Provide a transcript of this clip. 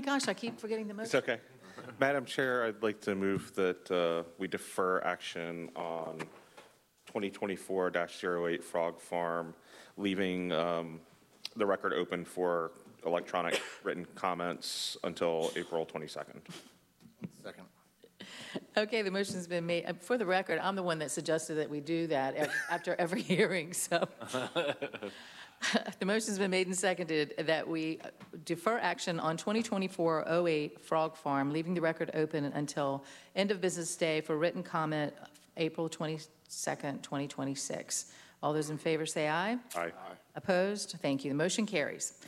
gosh, I keep forgetting the It's motion. okay. Madam Chair, I'd like to move that we defer action on 2024-08 Frog Farm, leaving the record open for electronic written comments until April 22nd. Second. Okay, the motion's been made. For the record, I'm the one that suggested that we do that after every hearing, so. The motion's been made and seconded that we defer action on 2024-08 Frog Farm, leaving the record open until end of business day for written comment, April 22nd, 2026. All those in favor say aye. Aye. Opposed? Thank you. The motion carries.